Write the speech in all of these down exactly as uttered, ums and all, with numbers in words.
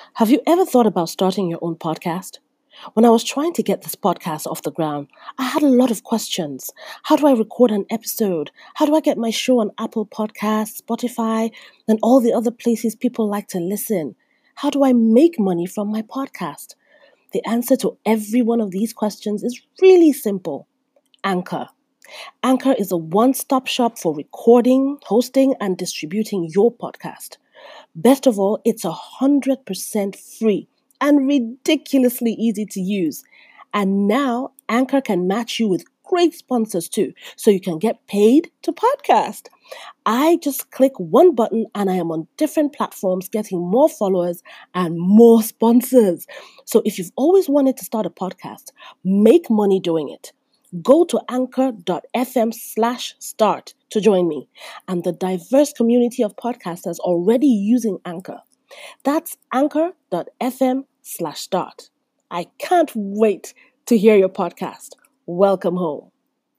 Have you ever thought about starting your own podcast? When I was trying to get this podcast off the ground, I had a lot of questions. How do I record an episode? How do I get my show on Apple Podcasts, Spotify, and all the other places people like to listen? How do I make money from my podcast? The answer to every one of these questions is really simple. Anchor. Anchor is a one-stop shop for recording, hosting, and distributing your podcast. Best of all, it's one hundred percent free and ridiculously easy to use. And now, Anchor can match you with great sponsors too, so you can get paid to podcast. I just click one button and I am on different platforms getting more followers and more sponsors. So if you've always wanted to start a podcast, make money doing it. Go to anchor.fm slash start to join me and the diverse community of podcasters already using Anchor. That's anchor.fm slash start. I can't wait to hear your podcast. Welcome home.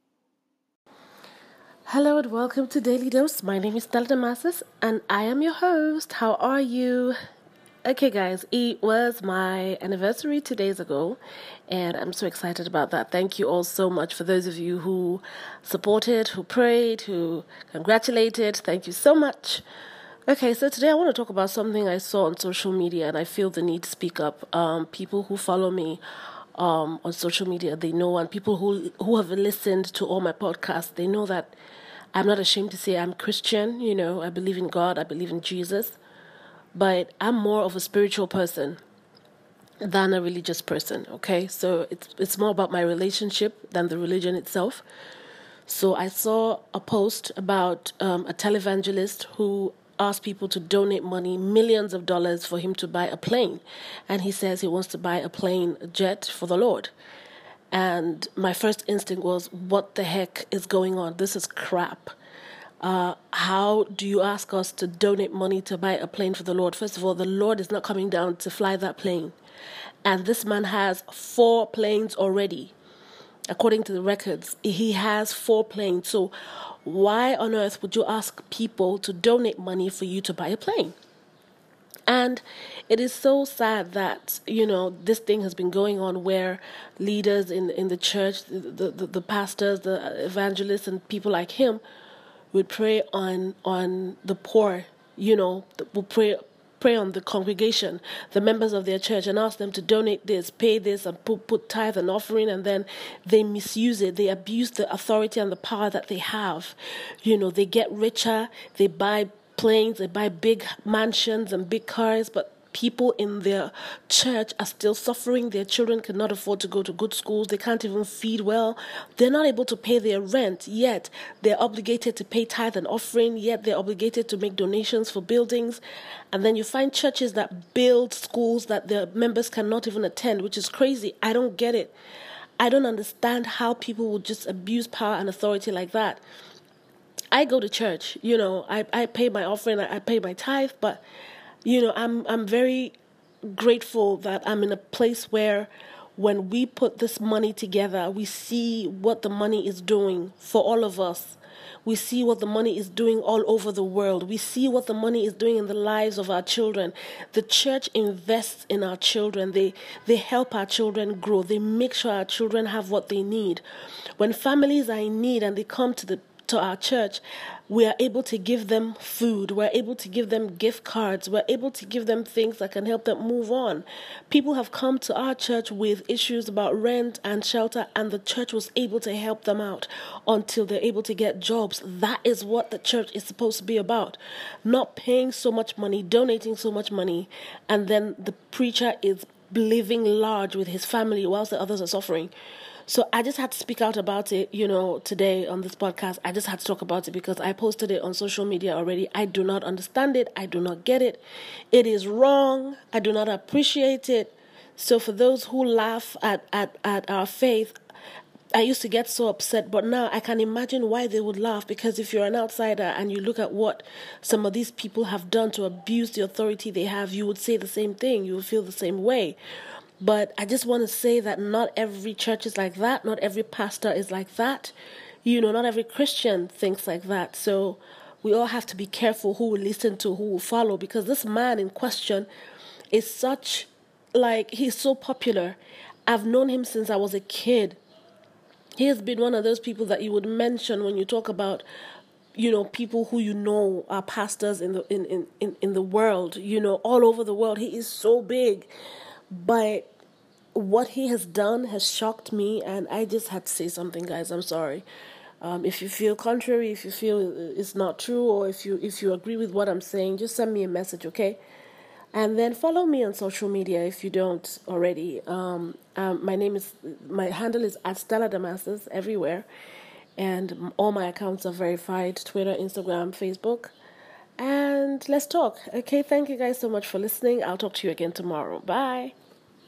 Hello and welcome to Daily Dose. My name is Stella Damasis and I am your host. How are you? Okay guys, it was my anniversary two days ago and I'm so excited about that. Thank you all so much for those of you who supported, who prayed, who congratulated. Thank you so much. Okay, so today I want to talk about something I saw on social media and I feel the need to speak up. Um, people who follow me um, on social media, they know, and people who, who have listened to all my podcasts, they know that I'm not ashamed to say I'm Christian. You know, I believe in God, I believe in Jesus. But I'm more of a spiritual person than a religious person, okay? So it's it's more about my relationship than the religion itself. So I saw a post about um, a televangelist who asked people to donate money, millions of dollars, for him to buy a plane. And he says he wants to buy a plane, a jet for the Lord. And my first instinct was, what the heck is going on? This is crap. Uh, how do you ask us to donate money to buy a plane for the Lord? First of all, the Lord is not coming down to fly that plane. And this man has four planes already. According to the records, he has four planes. So why on earth would you ask people to donate money for you to buy a plane? And it is so sad that, you know, this thing has been going on where leaders in, in the church, the, the, the pastors, the evangelists, and people like him would pray on on the poor, you know, will pray pray on the congregation, the members of their church, and ask them to donate this, pay this, and put, put tithe and offering, and then they misuse it. They abuse the authority and the power that they have. You know, they get richer, they buy planes, they buy big mansions and big cars, but people in their church are still suffering. Their children cannot afford to go to good schools. They can't even feed well. They're not able to pay their rent, yet they're obligated to pay tithe and offering, yet they're obligated to make donations for buildings. And then you find churches that build schools that their members cannot even attend, which is crazy. I don't get it. I don't understand how people would just abuse power and authority like that. I go to church, you know, I, I pay my offering, I, I pay my tithe, but you know, I'm I'm very grateful that I'm in a place where when we put this money together, we see what the money is doing for all of us. We see what the money is doing all over the world. We see what the money is doing in the lives of our children. The church invests in our children. They they help our children grow. They make sure our children have what they need. When families are in need and they come to the to our church, we are able to give them food. We're able to give them gift cards. We're able to give them things that can help them move on. People have come to our church with issues about rent and shelter, and the church was able to help them out until they're able to get jobs. That is what the church is supposed to be about. Not paying so much money, donating so much money, and then the preacher is living large with his family whilst the others are suffering. So I just had to speak out about it, you know, today on this podcast. I just had to talk about it because I posted it on social media already. I do not understand it. I do not get it. It is wrong. I do not appreciate it. So for those who laugh at, at, at our faith, I used to get so upset, but now I can imagine why they would laugh, because if you're an outsider and you look at what some of these people have done to abuse the authority they have, you would say the same thing. You would feel the same way. But I just want to say that not every church is like that. Not every pastor is like that. You know, not every Christian thinks like that. So we all have to be careful who we listen to, who we follow, because this man in question is such, like, he's so popular. I've known him since I was a kid. He has been one of those people that you would mention when you talk about, you know, people who you know are pastors in the in, in, in, in the world, you know, all over the world. He is so big. But what he has done has shocked me, and I just had to say something, guys. I'm sorry. Um, if you feel contrary, if you feel it's not true, or if you if you agree with what I'm saying, just send me a message, okay? And then follow me on social media if you don't already. Um, um, my name is, my handle is at Stella Damascus everywhere. And all my accounts are verified, Twitter, Instagram, Facebook. And let's talk. Okay, thank you guys so much for listening. I'll talk to you again tomorrow. Bye.